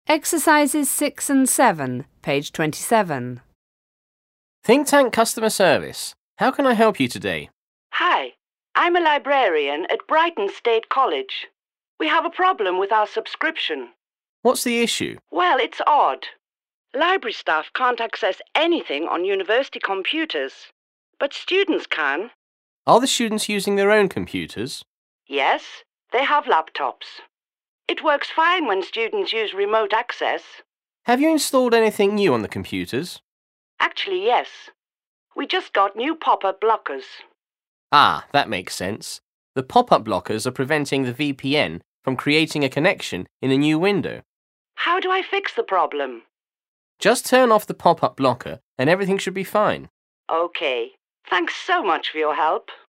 Exercises 6 and 7, page 27. Think Tank Customer Service. How can I help you today? Hi, I'm a librarian at Brighton State College. We have a problem with our subscription. What's the issue? Well, it's odd. Library staff can't access anything on university computers, but students can. Are the students using their own computers? Yes, they have laptops. It works fine when students use remote access. Have you installed anything new on the computers? Actually, yes. We just got new pop-up blockers. Ah, that makes sense. The pop-up blockers are preventing the VPN from creating a connection in a new window. How do I fix the problem? Just turn off the pop-up blocker and everything should be fine. Okay. Thanks so much for your help.